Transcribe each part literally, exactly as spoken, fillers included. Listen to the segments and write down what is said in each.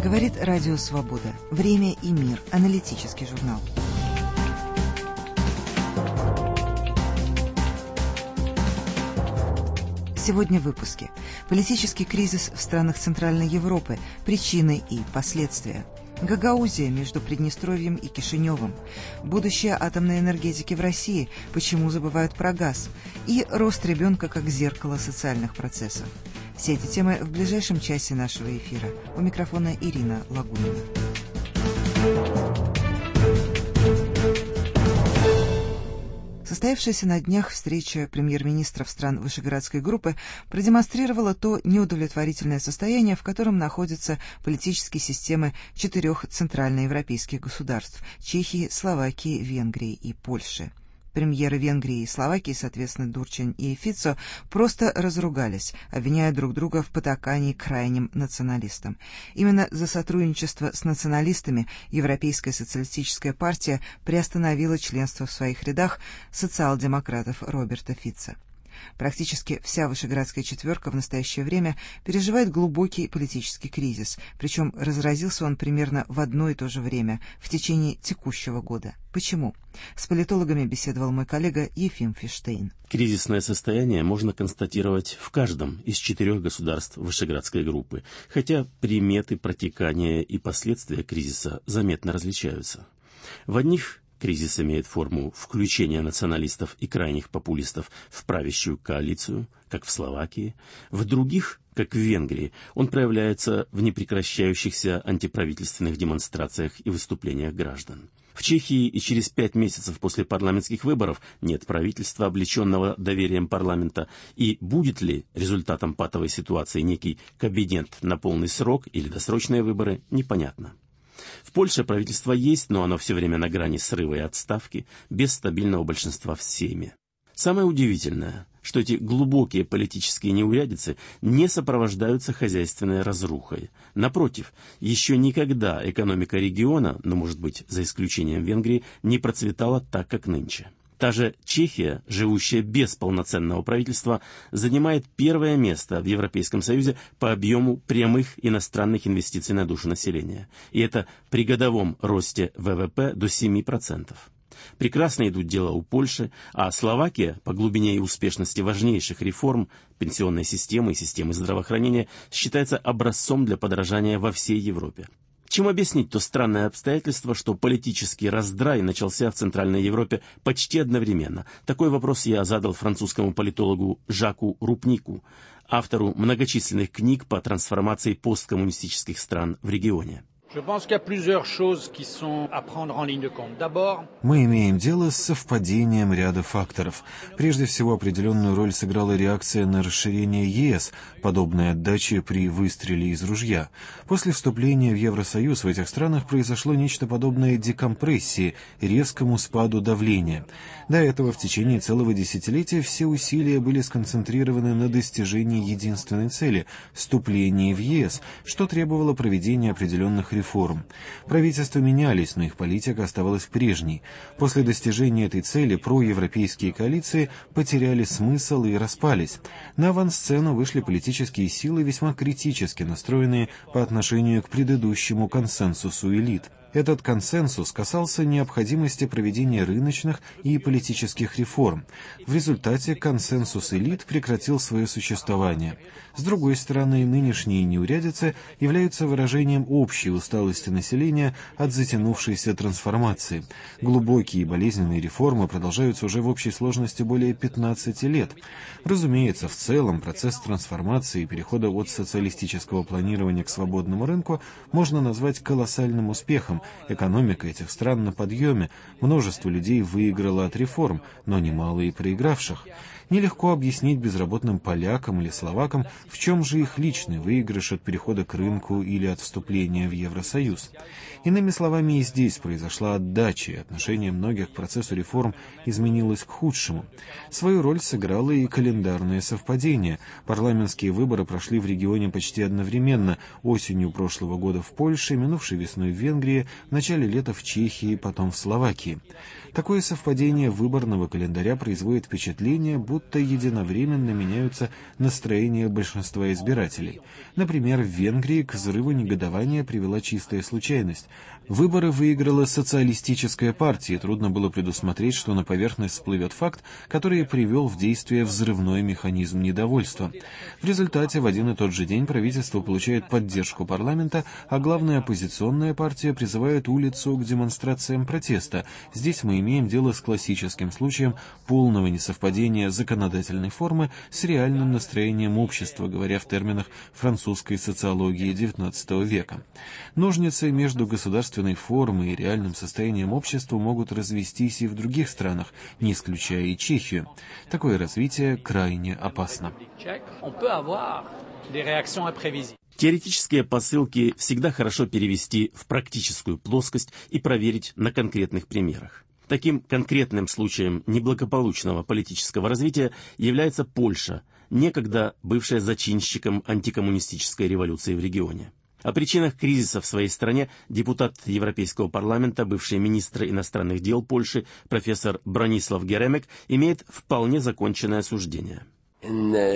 Говорит Радио Свобода. Время и мир. Аналитический журнал. Сегодня в выпуске. Политический кризис в странах Центральной Европы. Причины и последствия. Гагаузия между Приднестровьем и Кишиневым. Будущее атомной энергетики в России. Почему забывают про газ. И рост ребенка как зеркало социальных процессов. Все эти темы в ближайшем часе нашего эфира. У микрофона Ирина Лагунина. Состоявшаяся на днях встреча премьер-министров стран Вышеградской группы продемонстрировала то неудовлетворительное состояние, в котором находятся политические системы четырех центральноевропейских государств – Чехии, Словакии, Венгрии и Польши. Премьеры Венгрии и Словакии, соответственно, Дурчин и Фицо, просто разругались, обвиняя друг друга в потакании крайним националистам. Именно за сотрудничество с националистами Европейская социалистическая партия приостановила членство в своих рядах социал-демократов Роберта Фица. Практически вся Вышеградская четверка в настоящее время переживает глубокий политический кризис, причем разразился он примерно в одно и то же время, в течение текущего года. Почему? С политологами беседовал мой коллега Ефим Фиштейн. Кризисное состояние можно констатировать в каждом из четырех государств Вышеградской группы, хотя приметы протекания и последствия кризиса заметно различаются. В одних кризис имеет форму включения националистов и крайних популистов в правящую коалицию, как в Словакии. В других, как в Венгрии, он проявляется в непрекращающихся антиправительственных демонстрациях и выступлениях граждан. В Чехии и через пять месяцев после парламентских выборов нет правительства, облеченного доверием парламента, и будет ли результатом патовой ситуации некий кабинет на полный срок или досрочные выборы, непонятно. В Польше правительство есть, но оно все время на грани срыва и отставки, без стабильного большинства в Сейме. Самое удивительное, что эти глубокие политические неурядицы не сопровождаются хозяйственной разрухой. Напротив, еще никогда экономика региона, ну, может быть, за исключением Венгрии, не процветала так, как нынче. Та же Чехия, живущая без полноценного правительства, занимает первое место в Европейском Союзе по объему прямых иностранных инвестиций на душу населения. И это при годовом росте ВВП до семи процентов. Прекрасно идут дела у Польши, а Словакия по глубине и успешности важнейших реформ пенсионной системы и системы здравоохранения считается образцом для подражания во всей Европе. Чем объяснить то странное обстоятельство, что политический раздрай начался в Центральной Европе почти одновременно? Такой вопрос я задал французскому политологу Жаку Рупнику, автору многочисленных книг по трансформации посткоммунистических стран в регионе. Мы имеем дело с совпадением ряда факторов. Прежде всего, определенную роль сыграла реакция на расширение ЕС, подобная отдаче при выстреле из ружья. После вступления в Евросоюз в этих странах произошло нечто подобное декомпрессии, резкому спаду давления. До этого в течение целого десятилетия все усилия были сконцентрированы на достижении единственной цели – вступлении в ЕС, что требовало проведения определенных реформ. Реформ. Правительства менялись, но их политика оставалась прежней. После достижения этой цели проевропейские коалиции потеряли смысл и распались. На авансцену вышли политические силы, весьма критически настроенные по отношению к предыдущему консенсусу элит. Этот консенсус касался необходимости проведения рыночных и политических реформ. В результате консенсус элит прекратил свое существование. С другой стороны, нынешние неурядицы являются выражением общей усталости населения от затянувшейся трансформации. Глубокие и болезненные реформы продолжаются уже в общей сложности более пятнадцати лет. Разумеется, в целом процесс трансформации и перехода от социалистического планирования к свободному рынку можно назвать колоссальным успехом. Экономика этих стран на подъеме, множество людей выиграло от реформ, но немало и проигравших. Нелегко объяснить безработным полякам или словакам, в чем же их личный выигрыш от перехода к рынку или от вступления в Евросоюз. Иными словами, и здесь произошла отдача, и отношение многих к процессу реформ изменилось к худшему. Свою роль сыграло и календарное совпадение. Парламентские выборы прошли в регионе почти одновременно, осенью прошлого года в Польше, минувшей весной в Венгрии, в начале лета в Чехии, потом в Словакии. Такое совпадение выборного календаря производит впечатление, будто будто единовременно меняются настроения большинства избирателей. Например, в Венгрии к взрыву негодования привела чистая случайность. Выборы выиграла социалистическая партия, и трудно было предусмотреть, что на поверхность всплывет факт, который привел в действие взрывной механизм недовольства. В результате в один и тот же день правительство получает поддержку парламента, а главная оппозиционная партия призывает улицу к демонстрациям протеста. Здесь мы имеем дело с классическим случаем полного несовпадения законодательной формы с реальным настроением общества, говоря в терминах французской социологии девятнадцатого века. Ножницы между государственной формой и реальным состоянием общества могут развестись и в других странах, не исключая и Чехию. Такое развитие крайне опасно. Теоретические посылки всегда хорошо перевести в практическую плоскость и проверить на конкретных примерах. Таким конкретным случаем неблагополучного политического развития является Польша, некогда бывшая зачинщиком антикоммунистической революции в регионе. О причинах кризиса в своей стране депутат Европейского парламента, бывший министр иностранных дел Польши, профессор Бронислав Геремек, имеет вполне законченное суждение. И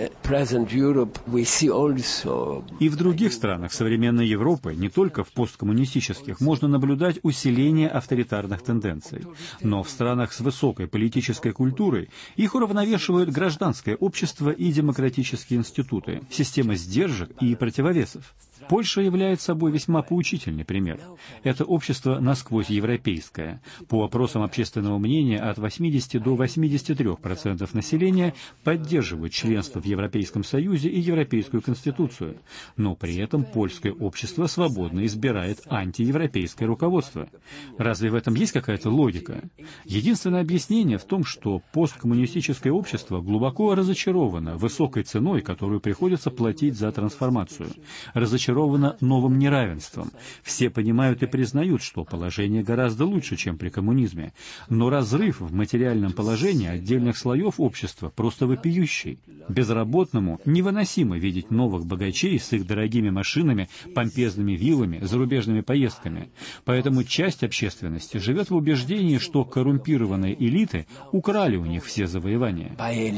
в других странах современной Европы, не только в посткоммунистических, можно наблюдать усиление авторитарных тенденций. Но в странах с высокой политической культурой их уравновешивают гражданское общество и демократические институты, система сдержек и противовесов. Польша является собой весьма поучительный пример. Это общество насквозь европейское. По опросам общественного мнения от восьмидесяти до восьмидесяти трёх процентов населения поддерживают членство в Европейском Союзе и Европейскую Конституцию. Но при этом польское общество свободно избирает антиевропейское руководство. Разве в этом есть какая-то логика? Единственное объяснение в том, что посткоммунистическое общество глубоко разочаровано высокой ценой, которую приходится платить за трансформацию. Разочаровано новым неравенством. Все понимают и признают, что положение гораздо лучше, чем при коммунизме. Но разрыв в материальном положении отдельных слоев общества просто вопиющий. Безработному невыносимо видеть новых богачей с их дорогими машинами, помпезными виллами, зарубежными поездками. Поэтому часть общественности живет в убеждении, что коррумпированные элиты украли у них все завоевания.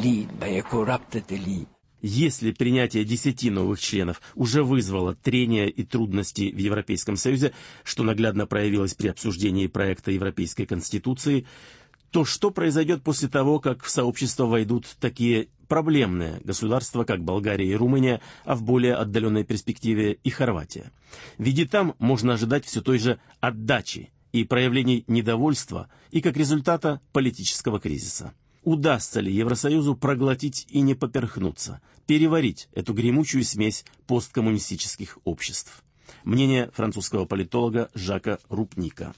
Если принятие десяти новых членов уже вызвало трения и трудности в Европейском Союзе, что наглядно проявилось при обсуждении проекта Европейской Конституции, то что произойдет после того, как в сообщество войдут такие проблемные государства, как Болгария и Румыния, а в более отдаленной перспективе и Хорватия? Ведь и там можно ожидать все той же отдачи и проявлений недовольства, и как результата политического кризиса. Удастся ли Евросоюзу проглотить и не поперхнуться, переварить эту гремучую смесь посткоммунистических обществ? Мнение французского политолога Жака Рупника.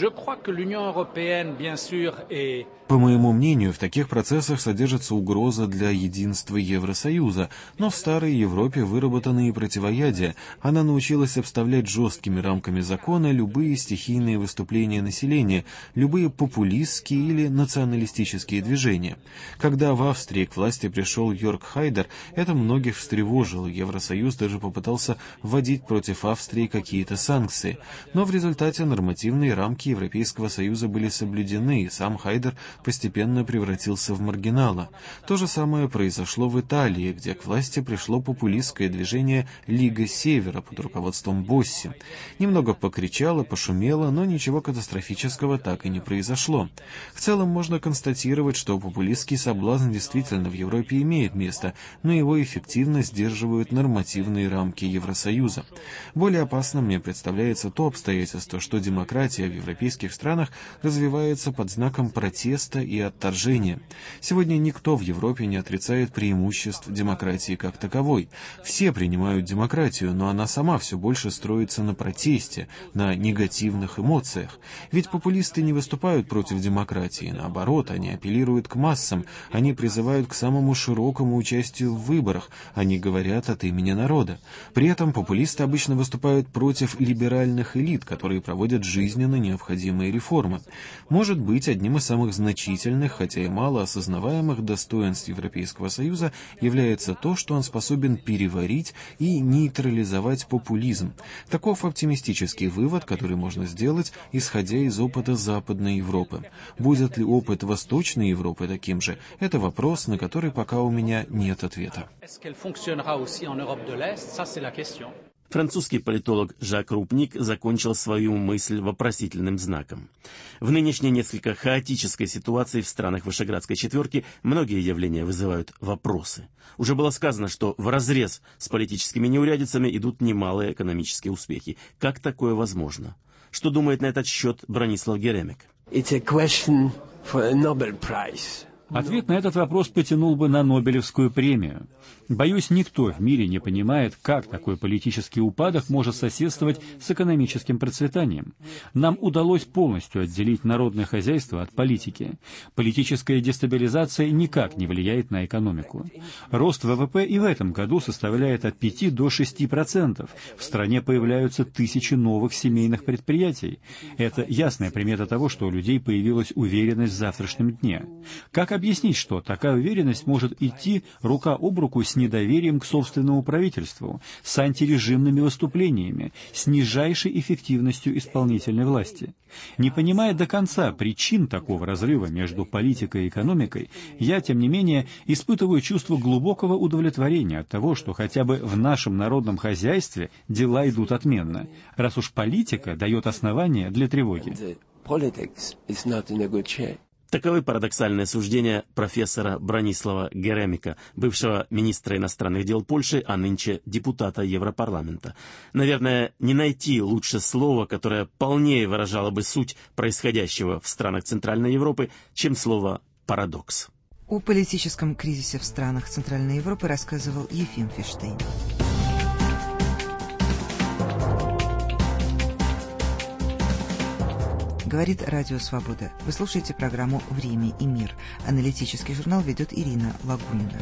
По моему мнению, в таких процессах содержится угроза для единства Евросоюза, но в старой Европе выработаны и противоядия. Она научилась обставлять жесткими рамками закона любые стихийные выступления населения, любые популистские или националистические движения. Когда в Австрии к власти пришел Йорг Хайдер, это многих встревожило. Евросоюз даже попытался вводить против Австрии какие-то санкции, но в результате нормативные рамки Европейского Союза были соблюдены, и сам Хайдер постепенно превратился в маргинала. То же самое произошло в Италии, где к власти пришло популистское движение «Лига Севера» под руководством Босси. Немного покричало, пошумело, но ничего катастрофического так и не произошло. В целом можно констатировать, что популистский соблазн действительно в Европе имеет место, но его эффективно сдерживают нормативные рамки Евросоюза. Более опасным мне представляется то обстоятельство, что демократия в европейских странах развивается под знаком протеста и отторжения. Сегодня никто в Европе не отрицает преимуществ демократии как таковой. Все принимают демократию, но она сама все больше строится на протесте, на негативных эмоциях. Ведь популисты не выступают против демократии, наоборот, они апеллируют к массам, они призывают к самому широкому участию в выборах, они говорят от имени народа. При этом популисты обычно выступают выступают против либеральных элит, которые проводят жизненно необходимые реформы. Может быть, одним из самых значительных, хотя и мало осознаваемых достоинств Европейского Союза является то, что он способен переварить и нейтрализовать популизм. Таков оптимистический вывод, который можно сделать, исходя из опыта Западной Европы. Будет ли опыт Восточной Европы таким же? Это вопрос, на который пока у меня нет ответа. Французский политолог Жак Рупник закончил свою мысль вопросительным знаком. В нынешней несколько хаотической ситуации в странах Вышеградской четверки многие явления вызывают вопросы. Уже было сказано, что вразрез с политическими неурядицами идут немалые экономические успехи. Как такое возможно? Что думает на этот счет Бронислав Геремек? Ответ на этот вопрос потянул бы на Нобелевскую премию. Боюсь, никто в мире не понимает, как такой политический упадок может соседствовать с экономическим процветанием. Нам удалось полностью отделить народное хозяйство от политики. Политическая дестабилизация никак не влияет на экономику. Рост ВВП и в этом году составляет от пяти до шести процентов. В стране появляются тысячи новых семейных предприятий. Это ясная примета того, что у людей появилась уверенность в завтрашнем дне. Как объяснить, что такая уверенность может идти рука об руку с недоверием к собственному правительству, с антирежимными выступлениями, с нижайшей эффективностью исполнительной власти? Не понимая до конца причин такого разрыва между политикой и экономикой, я, тем не менее, испытываю чувство глубокого удовлетворения от того, что хотя бы в нашем народном хозяйстве дела идут отменно, раз уж политика дает основания для тревоги. Таковы парадоксальные суждения профессора Бронислава Геремека, бывшего министра иностранных дел Польши, а нынче депутата Европарламента. Наверное, не найти лучше слова, которое полнее выражало бы суть происходящего в странах Центральной Европы, чем слово «парадокс». О политическом кризисе в странах Центральной Европы рассказывал Ефим Фиштейн. Говорит Радио Свобода. Вы слушаете программу «Время и мир». Аналитический журнал ведет Ирина Лагунина.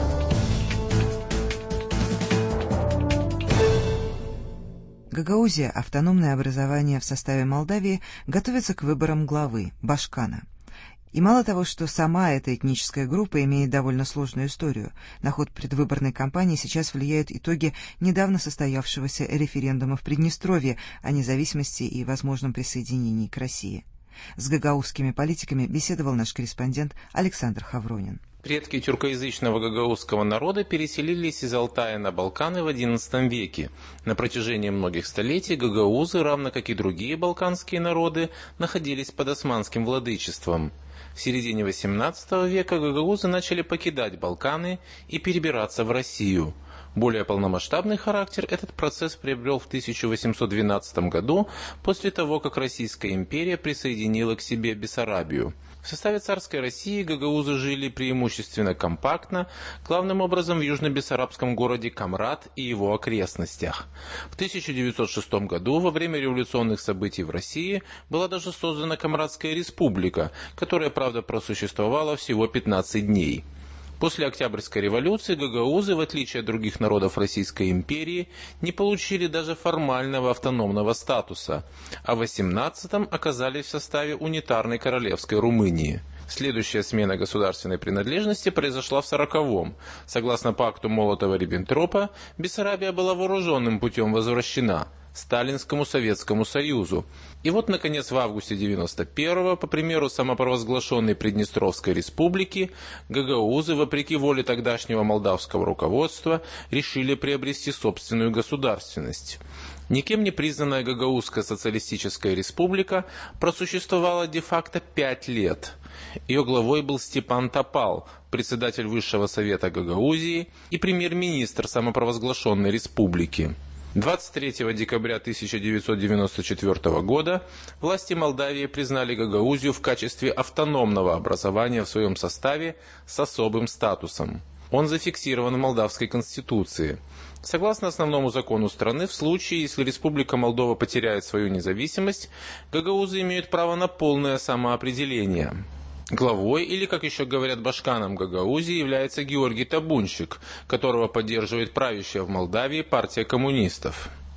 Гагаузия, автономное образование в составе Молдавии, готовится к выборам главы – Башкана. И мало того, что сама эта этническая группа имеет довольно сложную историю, на ход предвыборной кампании сейчас влияют итоги недавно состоявшегося референдума в Приднестровье о независимости и возможном присоединении к России. С гагаузскими политиками беседовал наш корреспондент Александр Хавронин. Предки тюркоязычного гагаузского народа переселились из Алтая на Балканы в одиннадцатом веке. На протяжении многих столетий гагаузы, равно как и другие балканские народы, находились под османским владычеством. В середине восемнадцатого века гагаузы начали покидать Балканы и перебираться в Россию. Более полномасштабный характер этот процесс приобрел в тысяча восемьсот двенадцатом году, после того, как Российская империя присоединила к себе Бессарабию. В составе царской России гагаузы жили преимущественно компактно, главным образом в южно-бессарабском городе Камрат и его окрестностях. В тысяча девятьсот шестом году, во время революционных событий в России, была даже создана Камратская республика, которая, правда, просуществовала всего пятнадцать дней. После Октябрьской революции гагаузы, в отличие от других народов Российской империи, не получили даже формального автономного статуса, а в восемнадцатом оказались в составе унитарной королевской Румынии. Следующая смена государственной принадлежности произошла в сороковом. Согласно пакту Молотова-Риббентропа, Бессарабия была вооруженным путем возвращена Сталинскому Советскому Союзу. И вот, наконец, в августе девяносто первого, по примеру самопровозглашенной Приднестровской республики, гагаузы, вопреки воле тогдашнего молдавского руководства, решили приобрести собственную государственность. Никем не признанная Гагаузская социалистическая республика просуществовала де-факто пять лет. Ее главой был Степан Топал, председатель Высшего совета Гагаузии и премьер-министр самопровозглашенной республики. двадцать третьего декабря тысяча девятьсот девяносто четвёртого года власти Молдавии признали Гагаузию в качестве автономного образования в своем составе с особым статусом. Он зафиксирован в Молдавской конституции. Согласно основному закону страны, в случае, если Республика Молдова потеряет свою независимость, гагаузы имеют право на полное самоопределение. Главой, или, как еще говорят башканом Гагаузии, является Георгий Табунщик, которого поддерживает правящая в Молдавии партия коммунистов.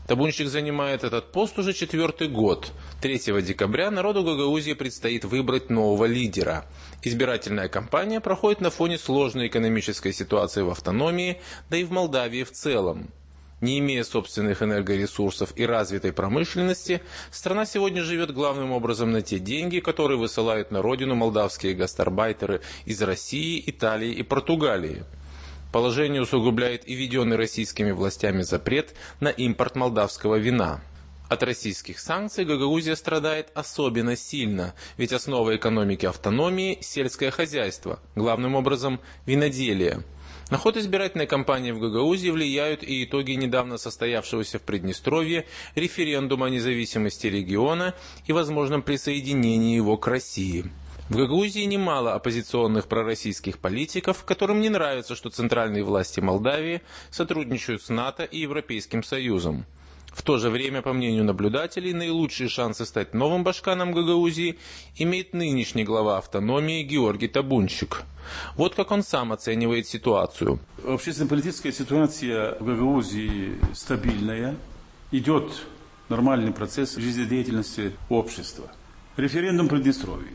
Табунщик занимает этот пост уже четвертый год. третьего декабря народу Гагаузии предстоит выбрать нового лидера. Избирательная кампания проходит на фоне сложной экономической ситуации в автономии, да и в Молдавии в целом. Не имея собственных энергоресурсов и развитой промышленности, страна сегодня живет главным образом на те деньги, которые высылают на родину молдавские гастарбайтеры из России, Италии и Португалии. Положение усугубляет и введенный российскими властями запрет на импорт молдавского вина. От российских санкций Гагаузия страдает особенно сильно, ведь основа экономики автономии – сельское хозяйство, главным образом виноделие. На ход избирательной кампании в Гагаузии влияют и итоги недавно состоявшегося в Приднестровье референдума о независимости региона и возможном присоединении его к России. В Гагаузии немало оппозиционных пророссийских политиков, которым не нравится, что центральные власти Молдавии сотрудничают с НАТО и Европейским Союзом. В то же время, по мнению наблюдателей, наилучшие шансы стать новым башканом Гагаузии имеет нынешний глава автономии Георгий Табунщик. Вот как он сам оценивает ситуацию. Общественно-политическая ситуация в Гагаузии стабильная. Идет нормальный процесс жизнедеятельности общества. Референдум Приднестровья.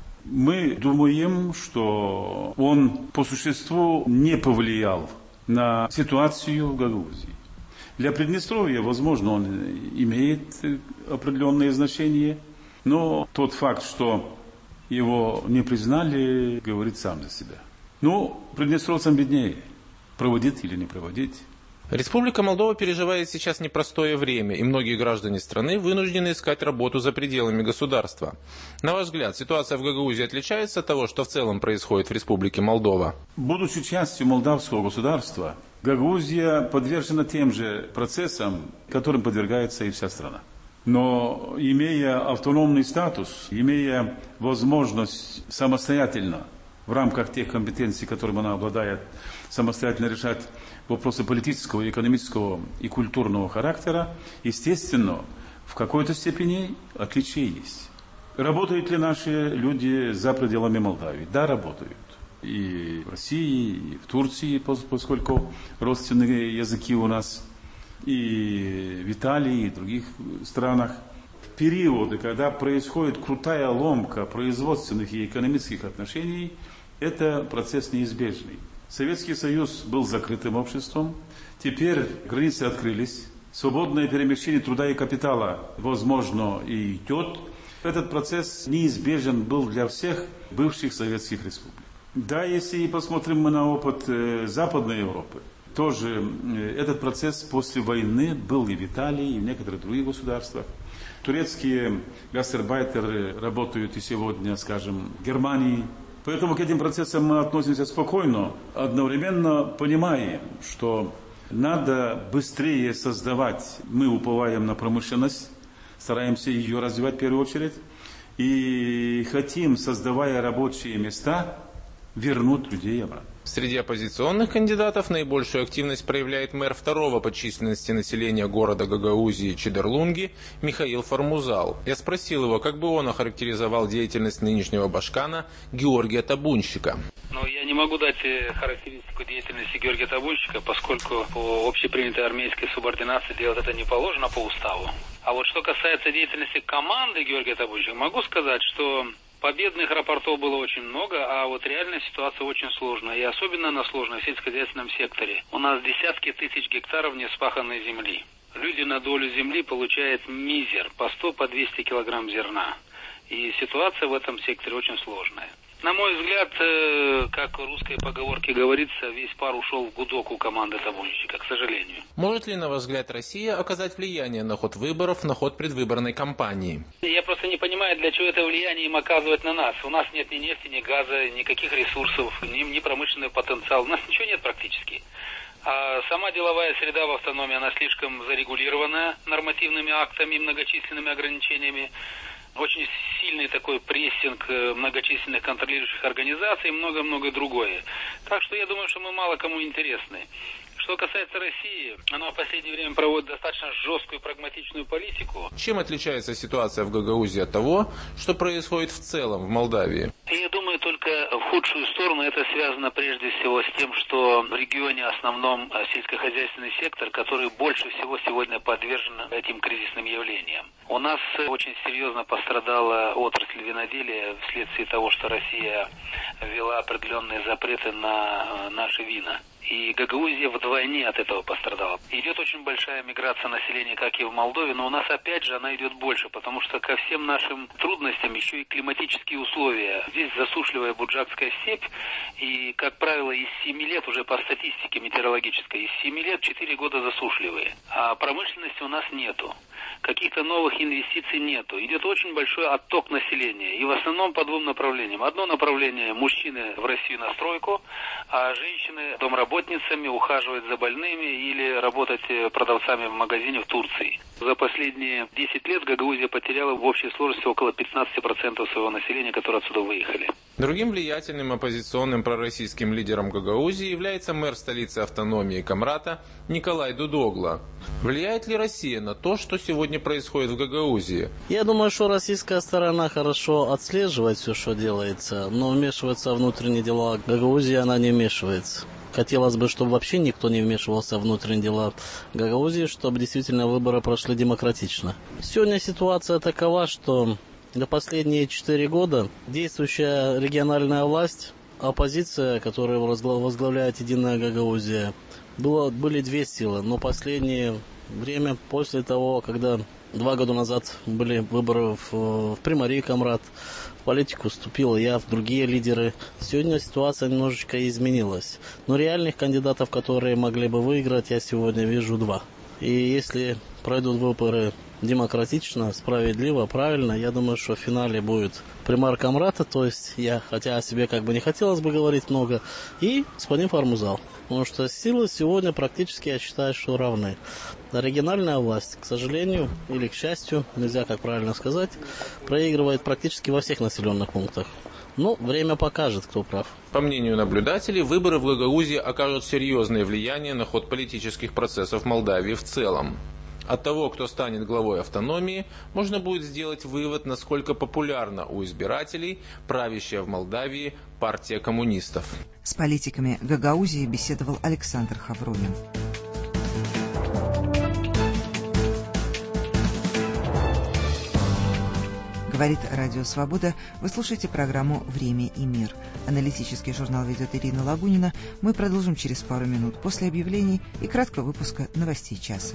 Мы думаем, что он по существу не повлиял на ситуацию в Гагаузии. Для Приднестровья, возможно, он имеет определенное значение, но тот факт, что его не признали, говорит сам за себя. Ну, приднестровцам беднее, проводить или не проводить. Республика Молдова переживает сейчас непростое время, и многие граждане страны вынуждены искать работу за пределами государства. На ваш взгляд, ситуация в Гагаузии отличается от того, что в целом происходит в Республике Молдова? Будучи частью молдавского государства, Гагаузия подвержена тем же процессам, которым подвергается и вся страна. Но имея автономный статус, имея возможность самостоятельно, в рамках тех компетенций, которыми она обладает, самостоятельно решать вопросы политического, экономического и культурного характера, естественно, в какой-то степени отличия есть. Работают ли наши люди за пределами Молдавии? Да, работают. И в России, и в Турции, поскольку родственные языки у нас, и в Италии, и в других странах. В периоды, когда происходит крутая ломка производственных и экономических отношений, это процесс неизбежный. Советский Союз был закрытым обществом, теперь границы открылись, свободное перемещение труда и капитала возможно и идет. Этот процесс неизбежен был для всех бывших советских республик. Да, если посмотрим мы на опыт э, Западной Европы, тоже э, этот процесс после войны был и в Италии, и в некоторых других государствах. Турецкие гастарбайтеры работают и сегодня, скажем, в Германии. Поэтому к этим процессам мы относимся спокойно, одновременно понимаем, что надо быстрее создавать, мы уповаем на промышленность, стараемся ее развивать в первую очередь, и хотим, создавая рабочие места, вернуть людей обратно. Среди оппозиционных кандидатов наибольшую активность проявляет мэр второго по численности населения города Гагаузии Чидерлунги Михаил Формузал. Я спросил его, как бы он охарактеризовал деятельность нынешнего башкана Георгия Табунщика. Ну, я не могу дать характеристику деятельности Георгия Табунщика, поскольку по общепринятой армейской субординации делать это не положено по уставу. А вот что касается деятельности команды Георгия Табунщика, могу сказать, что победных рапортов было очень много, а вот реальная ситуация очень сложная, и особенно она сложная в сельскохозяйственном секторе. У нас десятки тысяч гектаров неспаханной земли. Люди на долю земли получают мизер, по сто, по двести килограмм зерна. И ситуация в этом секторе очень сложная. На мой взгляд, как в русской поговорке говорится, весь пар ушел в гудок у команды Табунщика, к сожалению. Может ли, на ваш взгляд, Россия оказать влияние на ход выборов, на ход предвыборной кампании? Я просто не понимаю, для чего это влияние им оказывать на нас. У нас нет ни нефти, ни газа, никаких ресурсов, ни, ни промышленный потенциал. У нас ничего нет практически. А сама деловая среда в автономии, она слишком зарегулирована нормативными актами и многочисленными ограничениями. Очень сильный такой прессинг многочисленных контролирующих организаций и много-много другое. Так что я думаю, что мы мало кому интересны. Что Что касается России, она в последнее время проводит достаточно жесткую прагматичную политику. Чем отличается ситуация в Гагаузии от того, что происходит в целом в Молдавии? Я думаю, только в худшую сторону это связано прежде всего с тем, что в регионе в основном сельскохозяйственный сектор, который больше всего сегодня подвержен этим кризисным явлениям. У нас очень серьезно пострадала отрасль виноделия вследствие того, что Россия ввела определенные запреты на наши вина. И Гагаузия вдвойне от этого пострадала. Идет очень большая миграция населения, как и в Молдове, но у нас опять же она идет больше, потому что ко всем нашим трудностям еще и климатические условия. Здесь засушливая Буджакская степь, и, как правило, из семи лет, уже по статистике метеорологической, из семи лет четыре года засушливые. А промышленности у нас нету. Каких-то новых инвестиций нету. Идет очень большой отток населения. И в основном по двум направлениям. Одно направление – мужчины в Россию на стройку, а женщины домработницами ухаживать за больными или работать продавцами в магазине в Турции. За последние десять лет Гагаузия потеряла в общей сложности около пятнадцать процентов своего населения, которые отсюда выехали. Другим влиятельным оппозиционным пророссийским лидером Гагаузии является мэр столицы автономии Камрата Николай Дудогла. Влияет ли Россия на то, что сегодня происходит в Гагаузии? Я думаю, что российская сторона хорошо отслеживает все, что делается, но вмешиваться в внутренние дела Гагаузии она не вмешивается. Хотелось бы, чтобы вообще никто не вмешивался в внутренние дела Гагаузии, чтобы действительно выборы прошли демократично. Сегодня ситуация такова, что за последние четыре года действующая региональная власть, оппозиция, которую возглавляет Единая Гагаузия, было, были две силы, но последнее время, после того, когда два года назад были выборы в, в Приморье Камрат, в политику вступил я, в другие лидеры, сегодня ситуация немножечко изменилась. Но реальных кандидатов, которые могли бы выиграть, я сегодня вижу два. И если пройдут выборы демократично, справедливо, правильно, я думаю, что в финале будет примар Камрата, то есть я, хотя о себе как бы не хотелось бы говорить много, и господин Фармузал. Потому что силы сегодня практически, я считаю, что равны. А региональная власть, к сожалению, или к счастью, нельзя как правильно сказать, проигрывает практически во всех населенных пунктах. Но время покажет, кто прав. По мнению наблюдателей, выборы в Гагаузии окажут серьезное влияние на ход политических процессов в Молдавии в целом. От того, кто станет главой автономии, можно будет сделать вывод, насколько популярна у избирателей правящая в Молдавии партия коммунистов. С политиками Гагаузии беседовал Александр Хавронин. Говорит Радио Свобода. Вы слушаете программу «Время и мир». Аналитический журнал ведет Ирина Лагунина. Мы продолжим через пару минут после объявлений и краткого выпуска новостей часа.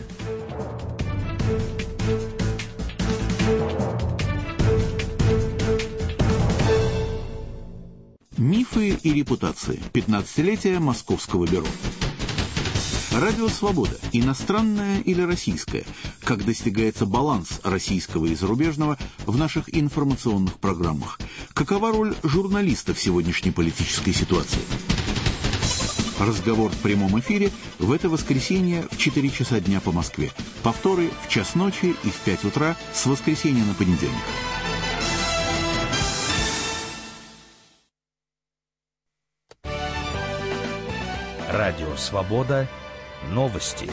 Мифы и репутации. пятнадцатилетие Московского бюро. Радио «Свобода». Иностранное или российское? Как достигается баланс российского и зарубежного в наших информационных программах? Какова роль журналиста в сегодняшней политической ситуации? Разговор в прямом эфире в это воскресенье в четыре часа дня по Москве. Повторы в час ночи и в пять утра с воскресенья на понедельник. Радио «Свобода». Новости.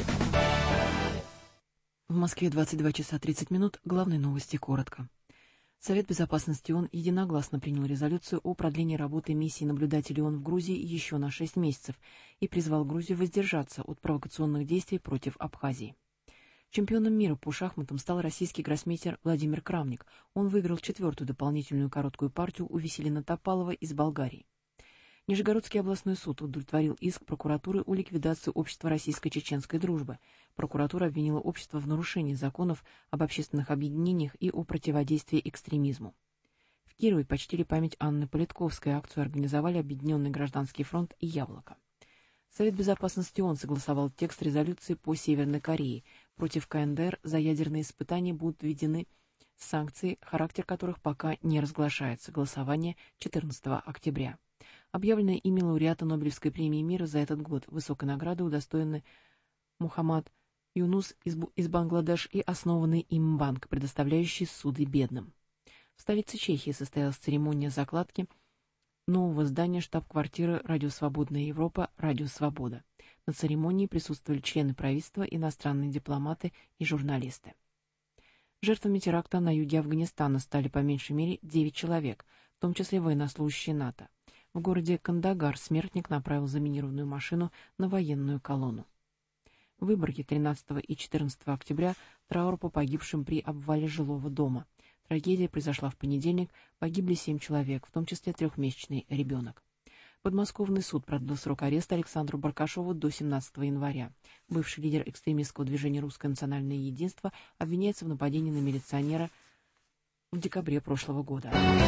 В Москве двадцать два часа тридцать минут. Главные новости коротко. Совет Безопасности ООН единогласно принял резолюцию о продлении работы миссии наблюдателей ООН в Грузии еще на шесть месяцев и призвал Грузию воздержаться от провокационных действий против Абхазии. Чемпионом мира по шахматам стал российский гроссмейстер Владимир Крамник. Он выиграл четвертую дополнительную короткую партию у Веселина Топалова из Болгарии. Нижегородский областной суд удовлетворил иск прокуратуры о ликвидации общества российско-чеченской дружбы. Прокуратура обвинила общество в нарушении законов об общественных объединениях и о противодействии экстремизму. В Кирове почтили память Анны Политковской. Акцию организовали Объединенный гражданский фронт и Яблоко. Совет Безопасности ООН согласовал текст резолюции по Северной Корее. Против КНДР за ядерные испытания будут введены санкции, характер которых пока не разглашается. Голосование четырнадцатого октября. Объявленные ими лауреаты Нобелевской премии мира за этот год. Высокой награды удостоены Мухаммад Юнус из, из Бангладеш и основанный им банк, предоставляющий суды бедным. В столице Чехии состоялась церемония закладки нового здания штаб-квартиры «Радио Свободная Европа» «Радио Свобода». На церемонии присутствовали члены правительства, иностранные дипломаты и журналисты. Жертвами теракта на юге Афганистана стали по меньшей мере девять человек, в том числе военнослужащие НАТО. В городе Кандагар смертник направил заминированную машину на военную колонну. В Выборге тринадцатого и четырнадцатого октября траур по погибшим при обвале жилого дома. Трагедия произошла в понедельник, погибли семь человек, в том числе трехмесячный ребенок. Подмосковный суд продлил срок ареста Александру Баркашову до семнадцатого января. Бывший лидер экстремистского движения «Русское национальное единство» обвиняется в нападении на милиционера в декабре прошлого года.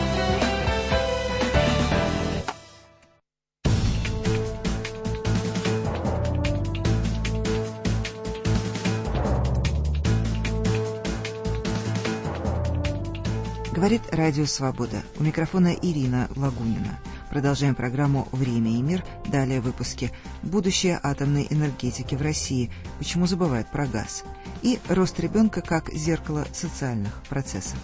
Говорит Радио Свобода. У микрофона Ирина Лагунина. Продолжаем программу «Время и мир». Далее в выпуске «Будущее атомной энергетики в России. Почему забывают про газ?» и «Рост ребенка как зеркало социальных процессов».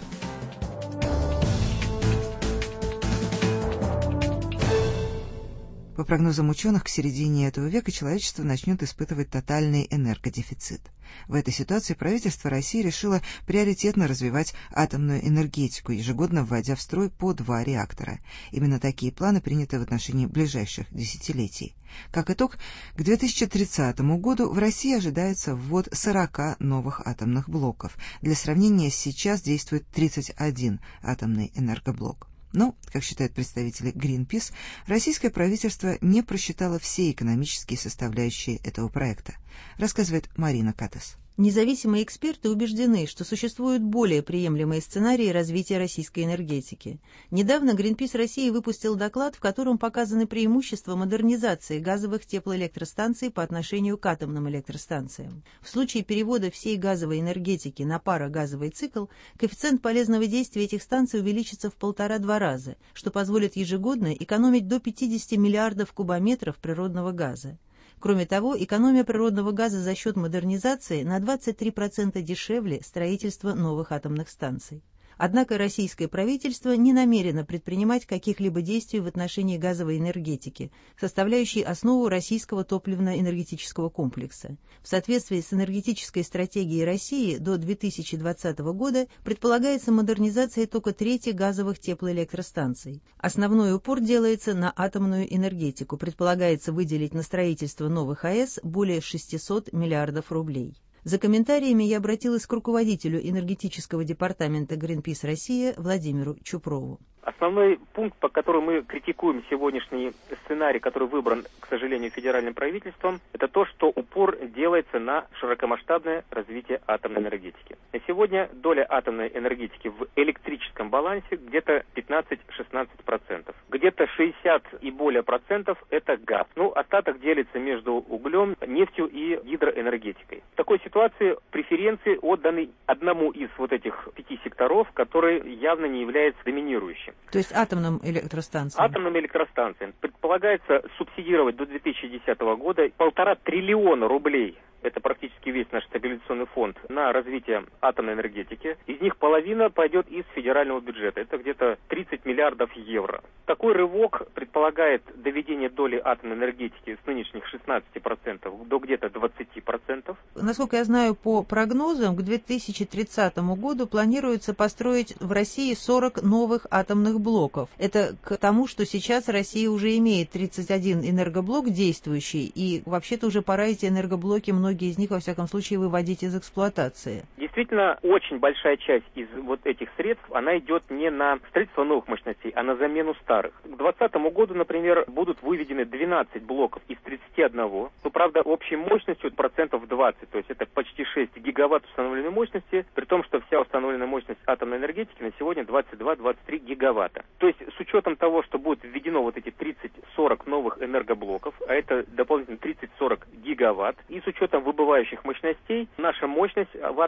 По прогнозам ученых, к середине этого века человечество начнет испытывать тотальный энергодефицит. В этой ситуации правительство России решило приоритетно развивать атомную энергетику, ежегодно вводя в строй по два реактора. Именно такие планы приняты в отношении ближайших десятилетий. Как итог, к две тысячи тридцатому году в России ожидается ввод сорока новых атомных блоков. Для сравнения, сейчас действует тридцать один атомный энергоблок. Но, как считают представители Greenpeace, российское правительство не просчитало все экономические составляющие этого проекта, рассказывает Марина Катас. Независимые эксперты убеждены, что существуют более приемлемые сценарии развития российской энергетики. Недавно Greenpeace России выпустил доклад, в котором показаны преимущества модернизации газовых теплоэлектростанций по отношению к атомным электростанциям. В случае перевода всей газовой энергетики на парогазовый цикл, коэффициент полезного действия этих станций увеличится в полтора-два раза, что позволит ежегодно экономить до пятидесяти миллиардов кубометров природного газа. Кроме того, экономия природного газа за счет модернизации на двадцать три процента дешевле строительства новых атомных станций. Однако российское правительство не намерено предпринимать каких-либо действий в отношении газовой энергетики, составляющей основу российского топливно-энергетического комплекса. В соответствии с энергетической стратегией России до две тысячи двадцатого года предполагается модернизация только трети газовых теплоэлектростанций. Основной упор делается на атомную энергетику, предполагается выделить на строительство новых АЭС более шестисот миллиардов рублей. За комментариями я обратилась к руководителю энергетического департамента Greenpeace Россия Владимиру Чупрову. Основной пункт, по которому мы критикуем сегодняшний сценарий, который выбран, к сожалению, федеральным правительством, это то, что упор делается на широкомасштабное развитие атомной энергетики. На сегодня доля атомной энергетики в электрическом балансе где-то пятнадцать-шестнадцать процентов. Где-то шестьдесят и более процентов это газ. Ну, остаток делится между углем, нефтью и гидроэнергетикой. В такой ситуации преференции отданы одному из вот этих пяти секторов, который явно не является доминирующим. То есть атомным электростанциям? Атомным электростанциям. Предполагается субсидировать до две тысячи десятого года полтора триллиона рублей. Это практически весь наш стабилизационный фонд на развитие атомной энергетики. Из них половина пойдет из федерального бюджета. Это где-то тридцать миллиардов евро. Такой рывок предполагает доведение доли атомной энергетики с нынешних шестнадцати процентов до где-то двадцати процентов. Насколько я знаю, по прогнозам, к две тысячи тридцатому году планируется построить в России сорок новых атомных блоков. Это к тому, что сейчас Россия уже имеет тридцать один энергоблок действующий, и вообще-то уже пора эти энергоблоки, многие из них, во всяком случае, выводить из эксплуатации. Действительно, очень большая часть из вот этих средств, она идет не на строительство новых мощностей, а на замену старых. К двадцатому году, например, будут выведены двенадцать блоков из тридцати одного. Ну, правда, общей мощностью процентов двадцать, то есть это почти шесть гигаватт установленной мощности, при том, что вся установленная мощность атомной энергетики на сегодня двадцать два - двадцать три гигаватта. То есть с учетом того, что будет введено вот эти тридцать-сорок новых энергоблоков, а это дополнительно тридцать-сорок гигаватт, и с учетом выбывающих мощностей, наша мощность в атомной энергетике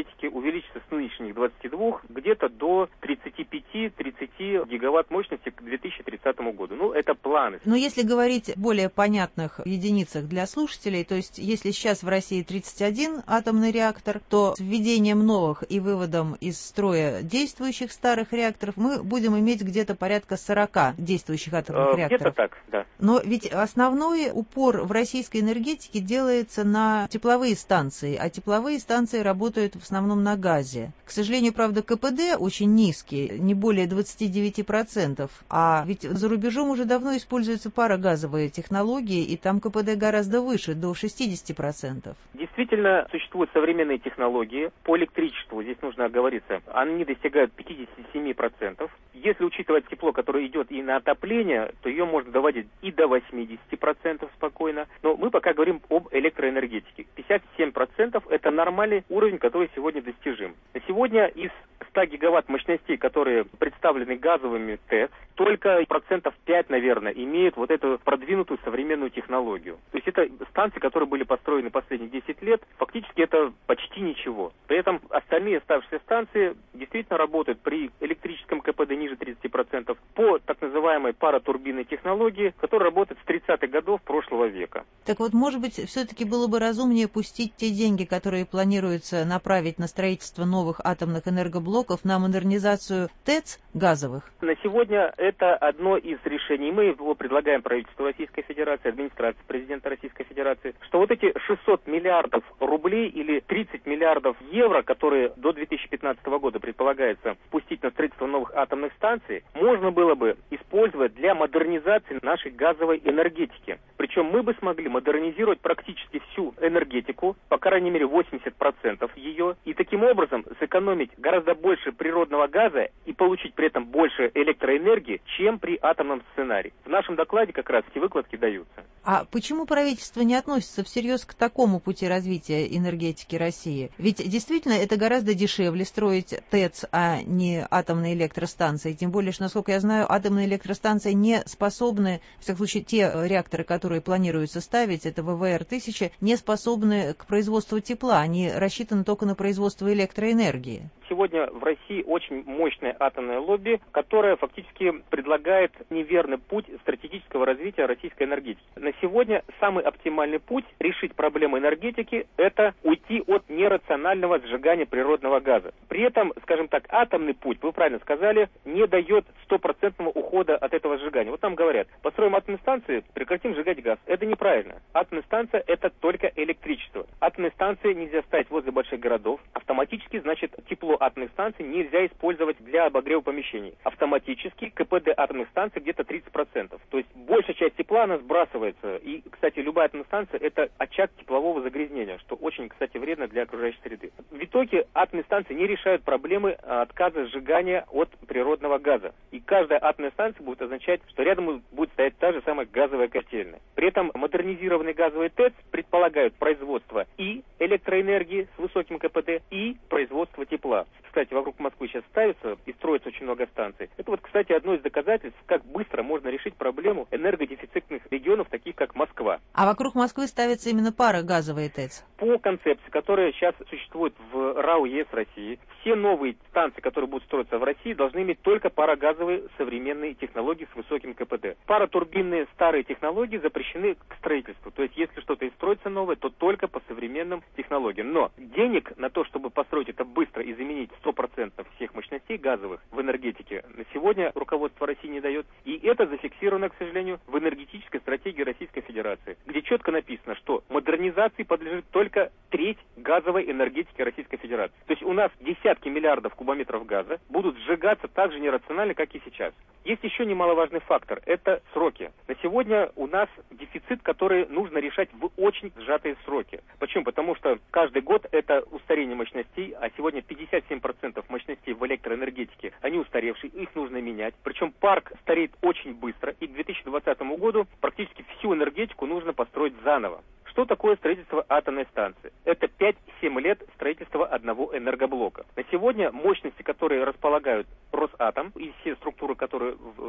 энергетики увеличится с нынешних двадцати двух где-то до тридцати пяти — тридцати гигаватт мощности к две тысячи тридцатому году. Ну, это планы. Но если говорить в более понятных единицах для слушателей, то есть если сейчас в России тридцать один атомный реактор, то с введением новых и выводом из строя действующих старых реакторов мы будем иметь где-то порядка сорока действующих атомных э, реакторов. Где-то так, да. Но ведь основной упор в российской энергетике делается на тепловые станции, а тепловые станции работают в основном на газе. К сожалению, правда, КПД очень низкий, не более двадцати девяти процентов, а ведь за рубежом уже давно используются парогазовые технологии, и там КПД гораздо выше, до шестидесяти процентов. Действительно, существуют современные технологии по электричеству, здесь нужно оговориться, они достигают пятидесяти семи процентов. Если учитывать тепло, которое идет и на отопление, то ее можно доводить и до восьмидесяти процентов спокойно. Но мы пока говорим об электроэнергетике. пятьдесят семь процентов это нормальный уровень, который сегодня достижим. На сегодня из ста гигаватт мощностей, которые представлены газовыми ТЭЦ, только процентов пять, наверное, имеют вот эту продвинутую современную технологию. То есть это станции, которые были построены последние десять лет, фактически это почти ничего. При этом остальные оставшиеся станции действительно работают при электрическом КПД ниже тридцати процентов по так называемой паратурбинной технологии, которая работает с тридцатых годов прошлого века. Так вот, может быть, все-таки было бы разумнее пустить те деньги, которые планируется направить на строительство новых атомных энергоблоков, на модернизацию ТЭЦ газовых? На сегодня это одно из решений. Мы его предлагаем правительству Российской Федерации, администрации президента Российской Федерации, что вот эти шестьсот миллиардов рублей или тридцать миллиардов евро, которые до две тысячи пятнадцатого года предполагается пустить на строительство новых атомных станций, можно было бы использовать для модернизации нашей газовой энергетики. Причем мы бы смогли модернизировать практически всю энергетику, по крайней мере восемьдесят процентов ее, и таким образом сэкономить гораздо больше природного газа и получить при этом больше электроэнергии, чем при атомном сценарии. В нашем докладе как раз эти выкладки даются. А почему правительство не относится всерьез к такому пути развития энергетики России? Ведь действительно это гораздо дешевле строить ТЭЦ, а не атомные электростанции. Тем более, что, насколько я знаю, атомные электростанции не способны, в всяком случае, те реакторы, которые планируется ставить, это вэ вэ эр тысяча, не способны к производству тепла. Они рассчитаны только на производство электроэнергии. Сегодня в России очень мощное атомное лобби, которое фактически предлагает неверный путь стратегического развития российской энергетики. На сегодня самый оптимальный путь решить проблемы энергетики – это уйти от нерационального сжигания природного газа. При этом, скажем так, атомный путь, вы правильно сказали, не дает стопроцентного ухода от этого сжигания. Вот нам говорят, построим атомные станции, прекратим сжигать газ. Это неправильно. Атомная станция – это только электричество. Атомные станции нельзя ставить возле больших городов. Автоматически, значит, тепло атомных станций нельзя использовать для обогрева помещений. Автоматически КПД атомных станций где-то тридцать процентов. То есть большая часть тепла она сбрасывается. И, кстати, любая атомная станция – это очаг теплового загрязнения, что очень, кстати, вредно для окружающей среды. В итоге атомные станции не решают проблемы отказа сжигания от природного газа. И каждая атомная станция будет означать, что рядом будет стоять та же самая газовая котельная. При этом модернизированные газовые ТЭЦ предполагают производство и электроэнергии с высоким КПД, и производство тепла. Кстати, вокруг Москвы сейчас ставится и строится очень много станций. Это вот, кстати, одно из доказательств, как быстро можно решить проблему энергодефицитных регионов, таких как Москва. А вокруг Москвы ставятся именно парогазовые ТЭЦ? По концепции, которая сейчас существует в РАО ЕС России, все новые станции, которые будут строиться в России, должны иметь только парогазовые современные технологии с высоким КПД. Паратурбинные старые технологии запрещены к строительству. То есть, если что-то и строится новое, то только по современным технологиям. Но денег на то, чтобы построить это быстро и заменить сто процентов всех мощностей газовых в энергетике, на сегодня руководство России не дает. И это зафиксировано, к сожалению, в энергетической стратегии Российской Федерации, где четко написано, что модернизации подлежит только треть газовой энергетики Российской Федерации. То есть у нас десятки миллиардов кубометров газа будут сжигаться так же нерационально, как и сейчас. Есть еще немаловажный фактор – это сроки. На сегодня у нас дефицит, который нужно решать в очень сжатые сроки. Почему? Потому что каждый год это устарение мощностей, а сегодня пятьдесят семь процентов мощностей в электроэнергетике, они устаревшие, их нужно менять. Причем парк стареет очень быстро, и к две тысячи двадцатому году практически всю энергетику нужно построить заново. Что такое строительство атомной станции? Это пять-семь лет строительства одного энергоблока. На сегодня мощности, которые располагают Росатом и все структуры, которые в Росатоме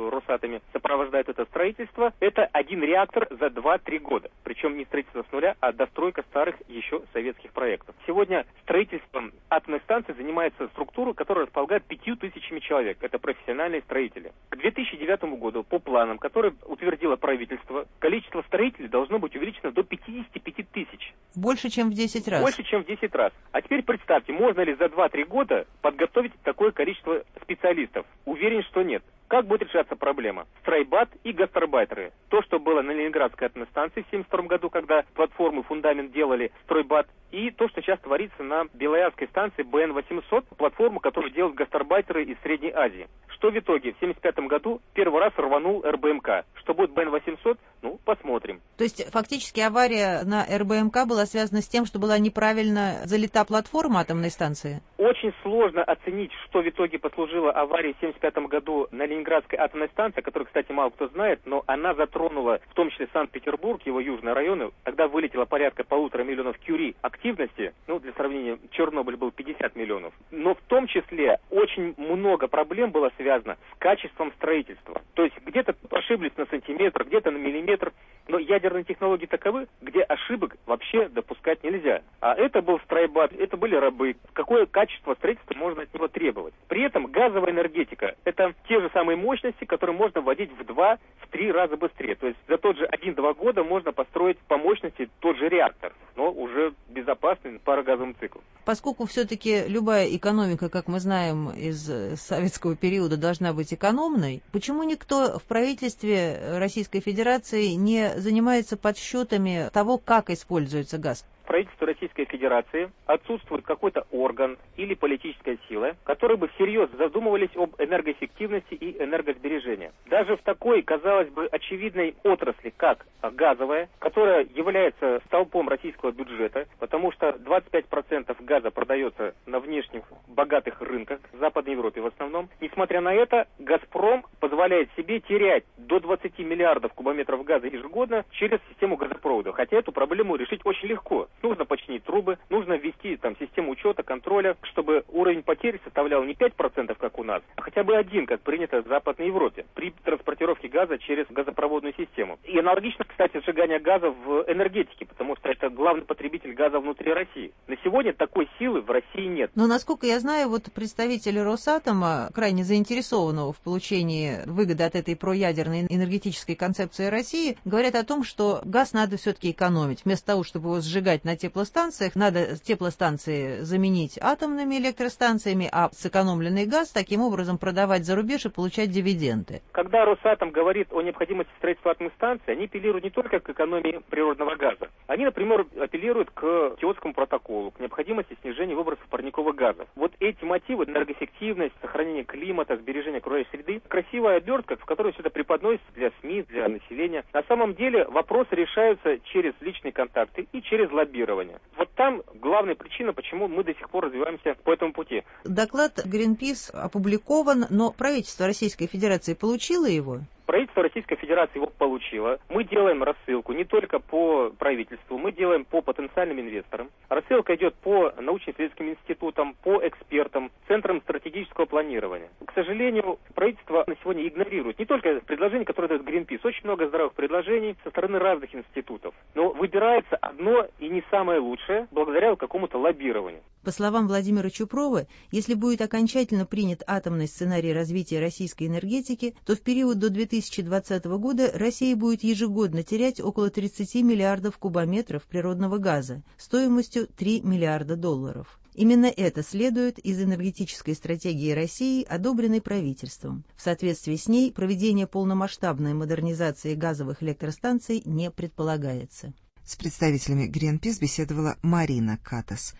аппаратами сопровождает это строительство, это один реактор за два-три года. Причем не строительство с нуля, а достройка старых еще советских проектов. Сегодня строительством атомной станции занимается структура, которая располагает пятью тысячами человек. Это профессиональные строители. К две тысячи девятому году, по планам, которые утвердило правительство, количество строителей должно быть увеличено до пятидесяти пяти тысяч. Больше, чем в десять раз. Больше, чем в десять раз. А теперь представьте, можно ли за два-три года подготовить такое количество специалистов? Уверен, что нет. Как будет решаться проблема? Стройбат и гастарбайтеры. То, что было на Ленинградской атомной станции в семьдесят втором году, когда платформы, фундамент делали стройбат, и то, что сейчас творится на Белоярской станции Бэ Эн восемьсот, платформу, которую делают гастарбайтеры из Средней Азии. Что в итоге? В семьдесят пятом году первый раз рванул Эр Бэ Эм Ка. Что будет Бэ Эн восемьсот? Ну, посмотрим. То есть, фактически, авария на Эр Бэ Эм Ка была связана с тем, что была неправильно залита платформа атомной станции? Очень сложно оценить, что в итоге послужило аварии в семьдесят пятом году на Ленинградской атомной станции, о которой, кстати, мало кто знает, но она затронула в том числе Санкт-Петербург, его южные районы. Тогда вылетело порядка полутора миллионов кюри активности. Ну, для сравнения, Чернобыль был пятьдесят миллионов. Но в том числе очень много проблем было связано с качеством строительства. То есть где-то ошиблись на сантиметр, где-то на миллиметр. Но ядерные технологии таковы, где ошибок вообще допускать нельзя. А это был стройбат, это были рабы. Какое качество строительства можно от него требовать? При этом газовая энергетика – это те же самые мощности, которые можно вводить в два-три раза быстрее. То есть за тот же один-два года можно построить по мощности тот же реактор, но уже безопасный парогазовым циклом. Поскольку все-таки любая экономика, как мы знаем, из советского периода должна быть экономной, почему никто в правительстве Российской Федерации не занимается подсчетами того, как используется газ? В правительстве Российской Федерации отсутствует какой-то орган или политическая сила, которые бы всерьез задумывались об энергоэффективности и энергосбережении. Даже в такой, казалось бы, очевидной отрасли, как газовая, которая является столпом российского бюджета, потому что двадцать пять процентов газа продается на внешних богатых рынках, в Западной Европе в основном. Несмотря на это, «Газпром» позволяет себе терять до двадцати миллиардов кубометров газа ежегодно через систему газопроводов. Хотя эту проблему решить очень легко. Нужно починить трубы, нужно ввести там систему учета, контроля, чтобы уровень потерь составлял не пять процентов, как у нас, а хотя бы один, как принято в Западной Европе, при транспортировке газа через газопроводную систему. И аналогично, кстати, сжигание газа в энергетике, потому что это главный потребитель газа внутри России. На сегодня такой силы в России нет. Но, насколько я знаю, вот представители Росатома, крайне заинтересованного в получении выгоды от этой проядерной энергетической концепции России, говорят о том, что газ надо все-таки экономить. Вместо того, чтобы его сжигать на теплостанциях, надо теплостанции заменить атомными электростанциями, а сэкономленный газ таким образом продавать за рубеж и получать дивиденды. Когда Росатом говорит о необходимости строительства атомных станций, они апеллируют не только к экономии природного газа. Они, например, апеллируют к Киотскому протоколу, к необходимости снижения выбросов парниковых газов. Вот эти мотивы, энергоэффективность, сохранение климата, сбережение окружающей среды, красивая обертка, в которой все это преподносится для СМИ, для населения. На самом деле вопросы решаются через личные контакты и через лоббирование. Вот там главная причина, почему мы до сих пор развиваемся по этому пути. Доклад Greenpeace опубликован, но правительство Российской Федерации получило его? Правительство Российской Федерации его получило. Мы делаем рассылку не только по правительству, мы делаем по потенциальным инвесторам. Рассылка идет по научно-исследовательским институтам, по экспертам, центрам стратегического планирования. К сожалению, правительство на сегодня игнорирует не только предложения, которые дает Greenpeace, очень много здравых предложений со стороны разных институтов. Но выбирается одно и не самое лучшее благодаря какому-то лоббированию. По словам Владимира Чупрова, если будет окончательно принят атомный сценарий развития российской энергетики, то в период до две тысячи двадцатого года Россия будет ежегодно терять около тридцати миллиардов кубометров природного газа стоимостью три миллиарда долларов. Именно это следует из энергетической стратегии России, одобренной правительством. В соответствии с ней проведение полномасштабной модернизации газовых электростанций не предполагается. С представителями Greenpeace беседовала Марина Катас.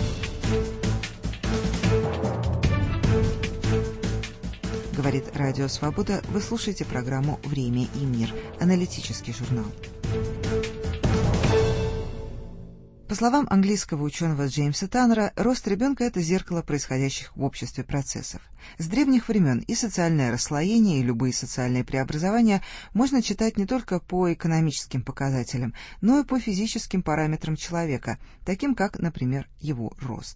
Говорит Радио Свобода. Вы слушаете программу «Время и мир». Аналитический журнал. По словам английского ученого Джеймса Таннера, рост ребенка – это зеркало происходящих в обществе процессов. С древних времен и социальное расслоение, и любые социальные преобразования можно читать не только по экономическим показателям, но и по физическим параметрам человека, таким как, например, его рост.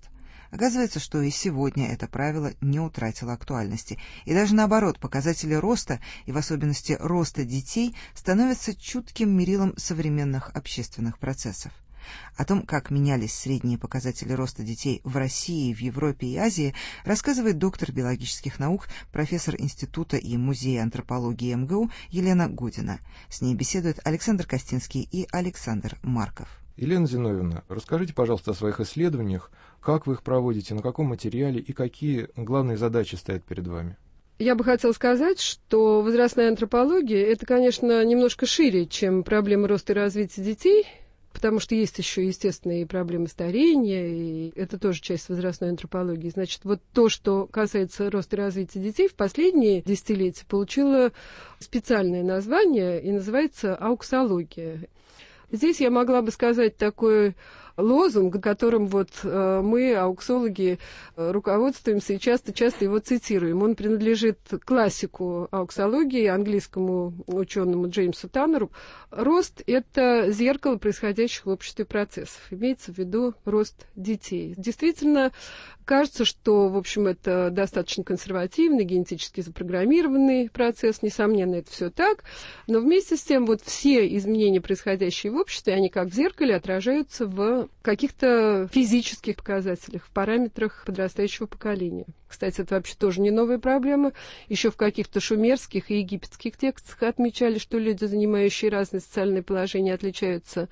Оказывается, что и сегодня это правило не утратило актуальности. И даже наоборот, показатели роста, и в особенности роста детей, становятся чутким мерилом современных общественных процессов. О том, как менялись средние показатели роста детей в России, в Европе и Азии, рассказывает доктор биологических наук, профессор Института и Музея антропологии эм гэ у Елена Година. С ней беседуют Александр Костинский и Александр Марков. Елена Зиновьевна, расскажите, пожалуйста, о своих исследованиях, как вы их проводите, на каком материале и какие главные задачи стоят перед вами? Я бы хотела сказать, что возрастная антропология – это, конечно, немножко шире, чем проблемы роста и развития детей, потому что есть еще, естественно, и проблемы старения, и это тоже часть возрастной антропологии. Значит, вот то, что касается роста и развития детей, в последние десятилетия получило специальное название и называется ауксология. Здесь я могла бы сказать такой лозунг, которым вот э, мы, ауксологи, э, руководствуемся и часто-часто его цитируем. Он принадлежит классику ауксологии, английскому ученому Джеймсу Таннеру. Рост – это зеркало происходящих в обществе процессов. Имеется в виду рост детей. Действительно, кажется, что, в общем, это достаточно консервативный, генетически запрограммированный процесс. Несомненно, это все так. Но вместе с тем, вот все изменения, происходящие в обществе, они как в зеркале отражаются в каких-то физических показателях, в параметрах подрастающего поколения. Кстати, это вообще тоже не новая проблема. Еще в каких-то шумерских и египетских текстах отмечали, что люди, занимающие разные социальные положения, отличаются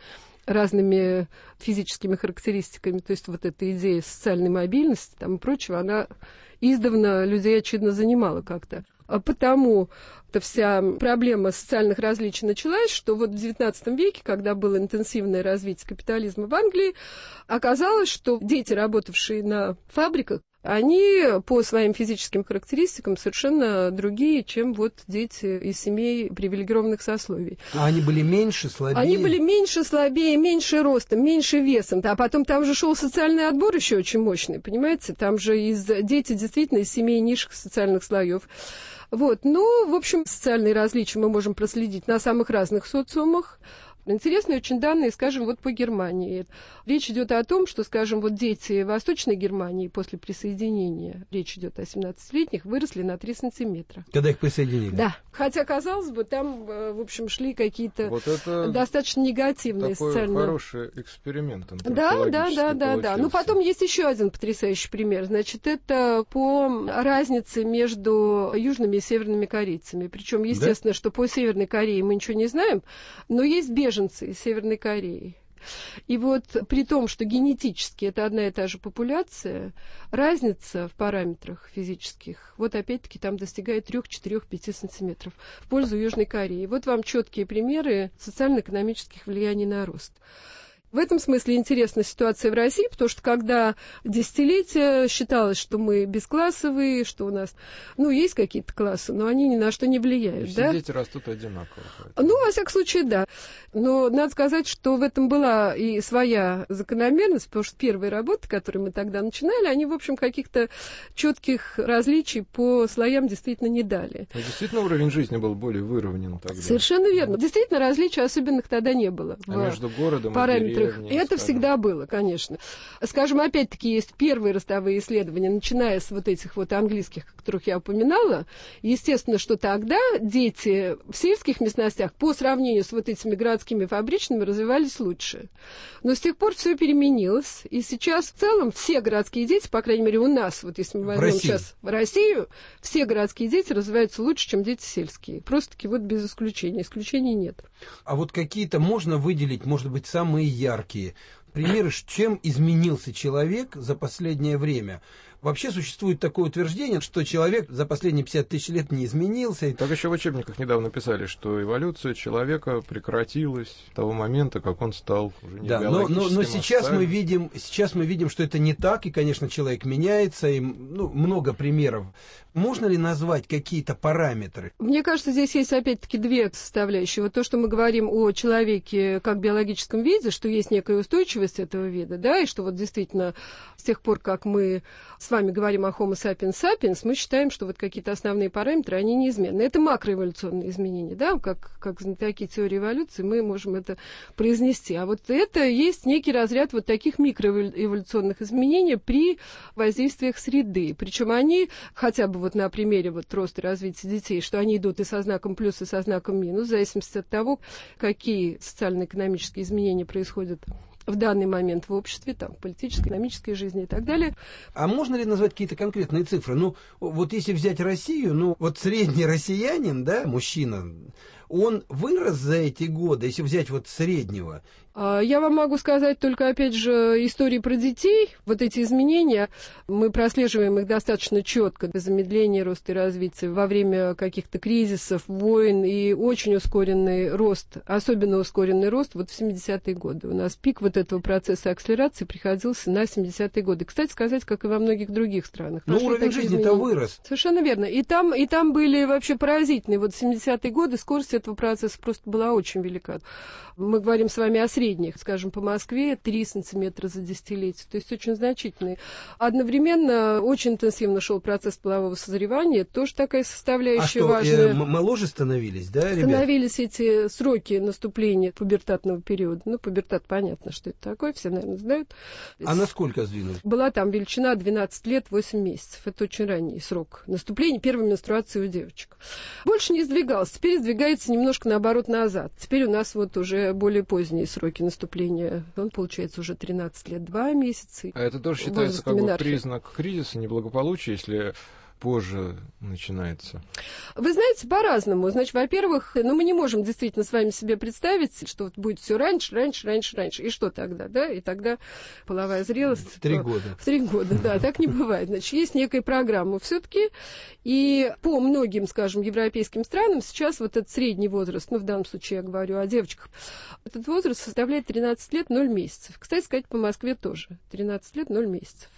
разными физическими характеристиками. То есть вот эта идея социальной мобильности там, и прочего, она издавна людей, очевидно, занимала как-то. А потому эта вся проблема социальных различий началась, что вот в девятнадцатом веке, когда было интенсивное развитие капитализма в Англии, оказалось, что дети, работавшие на фабриках, они по своим физическим характеристикам совершенно другие, чем вот дети из семей привилегированных сословий. А они были меньше, слабее? Они были меньше, слабее, меньше ростом, меньше весом. А потом там же шел социальный отбор еще очень мощный, понимаете? Там же из, дети действительно из семей низших социальных слоев. Вот. Ну, в общем, социальные различия мы можем проследить на самых разных социумах. Интересные очень данные, скажем, вот по Германии. Речь идет о том, что, скажем, вот дети Восточной Германии после присоединения, речь идет о семнадцатилетних, выросли на три сантиметра. Когда их присоединили? Да. Хотя, казалось бы, там, в общем, шли какие-то вот достаточно негативные такой социальные... хороший эксперимент Да, да, да, да, да. Ну, потом есть еще один потрясающий пример. Значит, это по разнице между южными и северными корейцами. Причем, естественно, да? что по Северной Корее мы ничего не знаем, но есть беженцы из Северной Кореи. И вот при том, что генетически это одна и та же популяция, разница в параметрах физических, вот опять-таки там достигает три-четыре-пять сантиметров в пользу Южной Кореи. Вот вам четкие примеры социально-экономических влияний на рост. В этом смысле интересна ситуация в России, потому что когда десятилетия считалось, что мы бесклассовые, что у нас, ну, есть какие-то классы, но они ни на что не влияют. И все да? дети растут одинаково. Поэтому. Ну, во всяком случае, да. Но надо сказать, что в этом была и своя закономерность, потому что первые работы, которые мы тогда начинали, они, в общем, каких-то четких различий по слоям действительно не дали. Но действительно уровень жизни был более выровнен тогда. Совершенно верно. Действительно, различий особенных тогда не было. А между городом и деревней, это скажем. всегда было, конечно. Скажем, опять-таки, есть первые ростовые исследования, начиная с вот этих вот английских, о которых я упоминала. Естественно, что тогда дети в сельских местностях по сравнению с вот этими городскими фабричными развивались лучше. Но с тех пор все переменилось. И сейчас в целом все городские дети, по крайней мере у нас, вот если мы возьмем сейчас Россию, все городские дети развиваются лучше, чем дети сельские. Просто-таки вот без исключения. Исключений нет. А вот какие-то можно выделить, может быть, самые яркие примеры, чем изменился человек за последнее время? Вообще существует такое утверждение, что человек за последние пятьдесят тысяч лет не изменился. Так еще в учебниках недавно писали, что эволюция человека прекратилась с того момента, как он стал уже не да, но, но, но сейчас мы видим, сейчас мы видим, что это не так, и, конечно, человек меняется, и ну, много примеров. Можно ли назвать какие-то параметры? Мне кажется, здесь есть опять-таки две составляющие. Вот то, что мы говорим о человеке как биологическом виде, что есть некая устойчивость этого вида, да, и что вот действительно с тех пор, как мы с вами говорим о Homo sapiens sapiens, мы считаем, что вот какие-то основные параметры, они неизменны. Это макроэволюционные изменения, да, как, как знатоки теории эволюции мы можем это произнести. А вот это есть некий разряд вот таких микроэволюционных изменений при воздействиях среды. Причем они, хотя бы вот на примере вот роста и развития детей, что они идут и со знаком плюс, и со знаком минус, в зависимости от того, какие социально-экономические изменения происходят в данный момент в обществе, там, в политической, экономической жизни и так далее. А можно ли назвать какие-то конкретные цифры? Ну, вот если взять Россию, ну, вот средний россиянин, да, мужчина, он вырос за эти годы, если взять вот среднего? Я вам могу сказать только, опять же, истории про детей. Вот эти изменения, мы прослеживаем их достаточно четко. Замедление роста и развития во время каких-то кризисов, войн и очень ускоренный рост, особенно ускоренный рост вот в семидесятые годы. У нас пик вот этого процесса акселерации приходился на семидесятые годы. Кстати сказать, как и во многих других странах. Но уровень жизни-то вырос. Совершенно верно. И там, и там были вообще поразительные. Вот в семидесятые годы скорость этого процесса просто была очень велика. Мы говорим с вами о средних, скажем, по Москве три сантиметра за десятилетие, то есть очень значительные. Одновременно очень интенсивно шел процесс полового созревания, тоже такая составляющая а что, важная. Э, моложе становились, да, ребят? Становились эти сроки наступления пубертатного периода. Ну, пубертат, понятно, что это такое, все, наверное, знают. А насколько сдвинулись? Была там величина двенадцать лет восемь месяцев. Это очень ранний срок наступления первой менструации у девочек. Больше не сдвигался. Теперь сдвигается немножко наоборот назад. Теперь у нас вот уже более поздние сроки наступления. Он, получается, уже тринадцать лет два месяца. А это тоже считается как бы признак кризиса, неблагополучия, если позже начинается? Вы знаете, по-разному. Значит, во-первых, ну, мы не можем действительно с вами себе представить, что вот будет все раньше, раньше, раньше, раньше. И что тогда, да? И тогда половая зрелость... В три года. В три года, да. Так не бывает. Значит, есть некая программа все-таки. И по многим, скажем, европейским странам сейчас вот этот средний возраст, ну, в данном случае я говорю о девочках, этот возраст составляет тринадцать лет ноль месяцев. Кстати сказать, по Москве тоже. тринадцать лет ноль месяцев.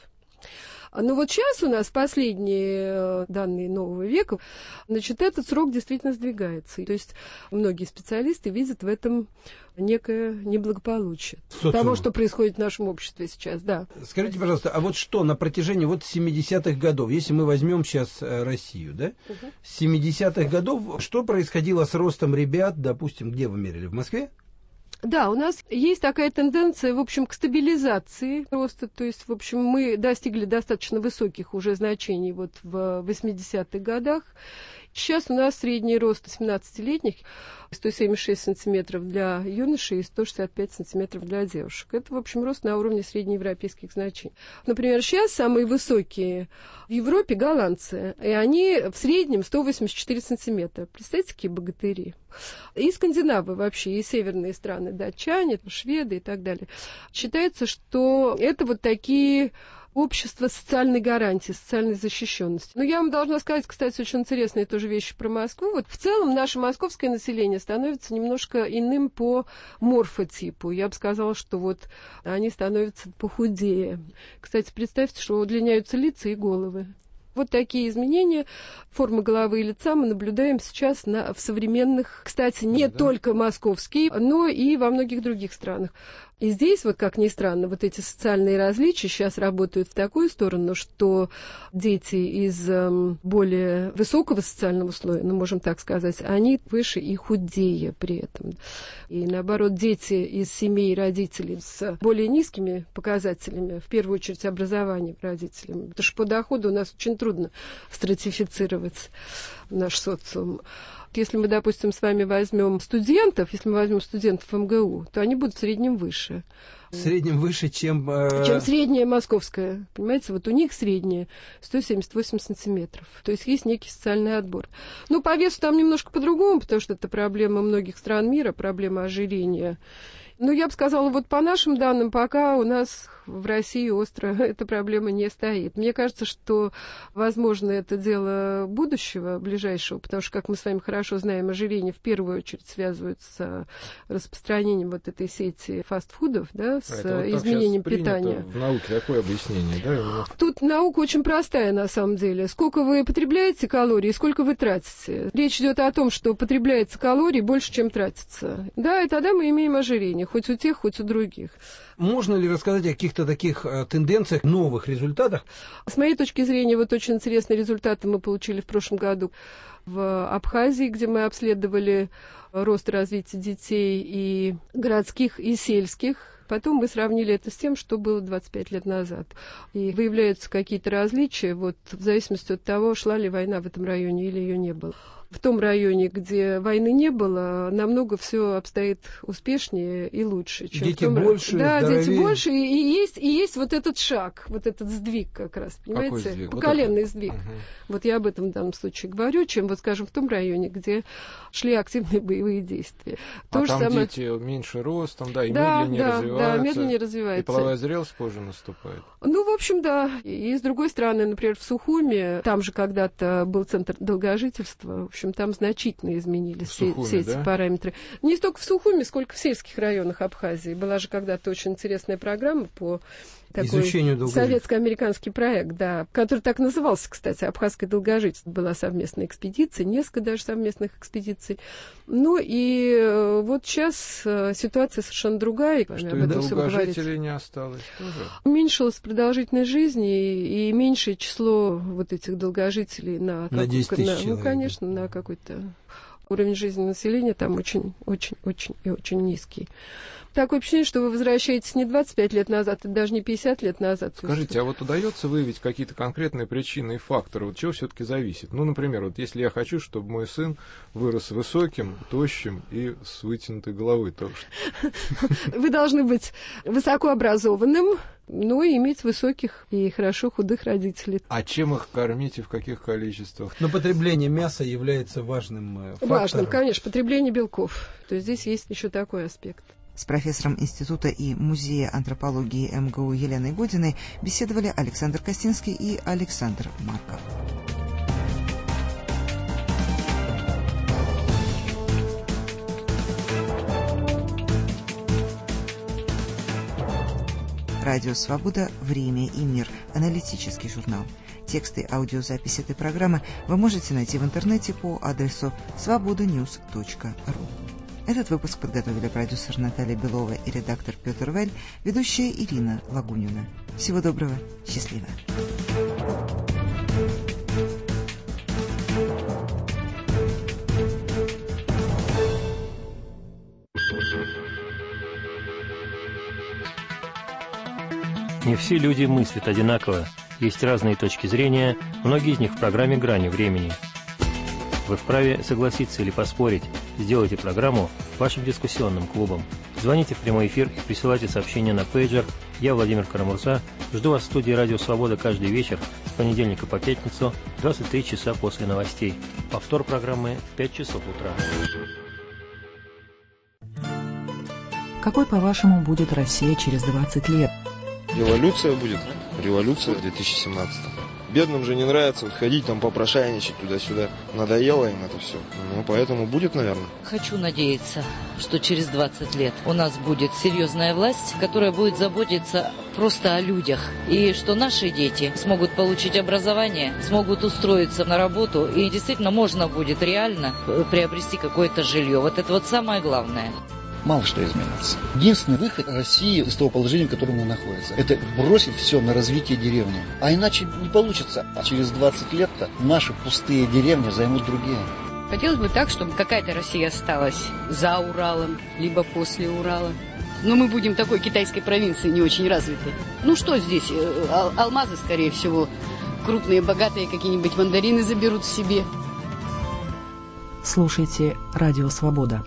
Но вот сейчас у нас последние данные нового века, значит, этот срок действительно сдвигается. То есть многие специалисты видят в этом некое неблагополучие Социум. того, что происходит в нашем обществе сейчас, да. Скажите, пожалуйста, а вот что на протяжении вот семидесятых годов, если мы возьмем сейчас Россию, да, угу. с семидесятых годов, что происходило с ростом ребят, допустим, где вы мерили, в Москве? Да, у нас есть такая тенденция, в общем, к стабилизации роста, то есть, в общем, мы достигли достаточно высоких уже значений вот в восьмидесятых годах. Сейчас у нас средний рост семнадцатилетних сто семьдесят шесть сантиметров для юношей и сто шестьдесят пять сантиметров для девушек. Это, в общем, рост на уровне среднеевропейских значений. Например, сейчас самые высокие в Европе голландцы, и они в среднем сто восемьдесят четыре сантиметра. Представьте, какие богатыри. И скандинавы вообще, и северные страны, датчане, шведы и так далее. Считается, что это вот такие... общество социальной гарантии, социальной защищенности. Но я вам должна сказать, кстати, очень интересные тоже вещи про Москву. Вот в целом наше московское население становится немножко иным по морфотипу. Я бы сказала, что вот они становятся похудее. Кстати, представьте, что удлиняются лица и головы. Вот такие изменения формы головы и лица мы наблюдаем сейчас на, в современных, кстати, не да, только московские, но и во многих других странах. И здесь, вот как ни странно, вот эти социальные различия сейчас работают в такую сторону, что дети из э, более высокого социального слоя, ну, можем так сказать, они выше и худее при этом. И наоборот, дети из семей родителей с более низкими показателями, в первую очередь образование родителям, потому что по доходу у нас очень трудно стратифицировать наш социум. Если мы, допустим, с вами возьмем студентов, если мы возьмем студентов эм гэ у, то они будут в среднем выше. В среднем выше, чем... Э... Чем средняя московская. Понимаете, вот у них средняя сто семьдесят восемь сантиметров. То есть есть некий социальный отбор. Ну, по весу там немножко по-другому, потому что это проблема многих стран мира, проблема ожирения. Ну, я бы сказала, вот по нашим данным, пока у нас в России остро эта проблема не стоит. Мне кажется, что, возможно, это дело будущего, ближайшего, потому что, как мы с вами хорошо знаем, ожирение в первую очередь связывается с распространением вот этой сети фастфудов, да, с а вот изменением питания. В науке такое объяснение, да? Тут наука очень простая, на самом деле. Сколько вы потребляете калорий, сколько вы тратите. Речь идет о том, что потребляется калорий больше, чем тратится. Да, и тогда мы имеем ожирение. хоть у тех, хоть у других. Можно ли рассказать о каких-то таких э, тенденциях, новых результатах? С моей точки зрения, вот очень интересные результаты мы получили в прошлом году в Абхазии, где мы обследовали рост и развитие детей и городских, и сельских. Потом мы сравнили это с тем, что было двадцать пять лет назад. И выявляются какие-то различия, вот, в зависимости от того, шла ли война в этом районе или ее не было. В том районе, где войны не было, намного все обстоит успешнее и лучше. Чем дети в том... больше, Да, здоровее. дети больше, и, и, есть, и есть вот этот шаг, вот этот сдвиг как раз, понимаете? Какой сдвиг? Поколенный Вот сдвиг. Угу. Вот я об этом в данном случае говорю, чем, вот, скажем, в том районе, где шли активные боевые действия. То а же там самое... дети меньше ростом, да, и да, медленнее да, развиваются. Да, медленнее развиваются. И половая зрелость позже наступает. Ну, в общем, да. И, и с другой стороны, например, в Сухуми, там же когда-то был центр долгожительства, в общем, там значительно изменились все, Сухуми, все эти да? параметры. Не столько в Сухуми, сколько в сельских районах Абхазии. Была же когда-то очень интересная программа по такой советско-американский проект, да, который так назывался, кстати, «Абхазское долгожительство». Была совместная экспедиция, несколько даже совместных экспедиций. Ну и вот сейчас ситуация совершенно другая. Что и долгожителей не осталось тоже. Уменьшилась продолжительность жизни и, и меньшее число вот этих долгожителей на, на десять тысяч на, человек. Ну, конечно, на какой-то уровень жизни населения там очень, очень, очень и очень низкий. Такое ощущение, что вы возвращаетесь не двадцать пять лет назад, и даже не пятьдесят лет назад. Скажите, а вот удается выявить какие-то конкретные причины и факторы? Вот чего все-таки зависит? Ну, например, вот если я хочу, чтобы мой сын вырос высоким, тощим и с вытянутой головой тоже. Вы должны быть высокообразованным, но и иметь высоких и хорошо худых родителей. А чем их кормить и в каких количествах? Но потребление мяса является важным фактором. Важным, конечно, потребление белков. То есть здесь есть еще такой аспект. С профессором Института и Музея антропологии эм гэ у Еленой Годиной беседовали Александр Костинский и Александр Марков. Радио «Свобода. Время и мир». Аналитический журнал. Тексты и аудиозапись этой программы вы можете найти в интернете по адресу свобода ньюс точка ру. Этот выпуск подготовили продюсер Наталья Белова и редактор Петр Вель, ведущая Ирина Лагунина. Всего доброго, счастливо. Не все люди мыслят одинаково, есть разные точки зрения, многие из них в программе «Грани времени». Вы вправе согласиться или поспорить. Сделайте программу вашим дискуссионным клубом. Звоните в прямой эфир и присылайте сообщения на пейджер. Я, Владимир Карамурза, жду вас в студии «Радио Свобода» каждый вечер с понедельника по пятницу в двадцать три часа после новостей. Повтор программы в пять часов утра. Какой, по-вашему, будет Россия через двадцать лет? Революция будет. Революция в две тысячи семнадцатом. Бедным же не нравится вот ходить там попрошайничать туда-сюда. Надоело им это все. Ну, поэтому будет, наверное. Хочу надеяться, что через двадцать лет у нас будет серьезная власть, которая будет заботиться просто о людях. И что наши дети смогут получить образование, смогут устроиться на работу. И действительно можно будет реально приобрести какое-то жилье. Вот это вот самое главное. Мало что изменится. Единственный выход России из того положения, в котором она находится, это бросить все на развитие деревни. А иначе не получится. А через двадцать лет-то наши пустые деревни займут другие. Хотелось бы так, чтобы какая-то Россия осталась за Уралом, либо после Урала. Но мы будем такой китайской провинции не очень развитой. Ну что здесь? Ал- алмазы, скорее всего, крупные, богатые какие-нибудь мандарины заберут себе. Слушайте «Радио Свобода».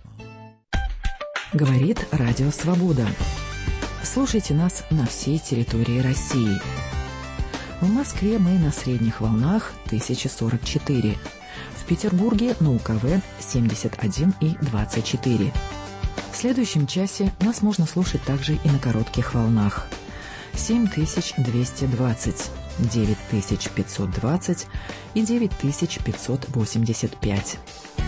Говорит Радио Свобода. Слушайте нас на всей территории России. В Москве мы на средних волнах тысяча сорок четыре. В Петербурге на У Ка В семьдесят один и двадцать четыре. В следующем часе нас можно слушать также и на коротких волнах. семь тысяч двести двадцать, девять тысяч пятьсот двадцать и девять тысяч пятьсот восемьдесят пять.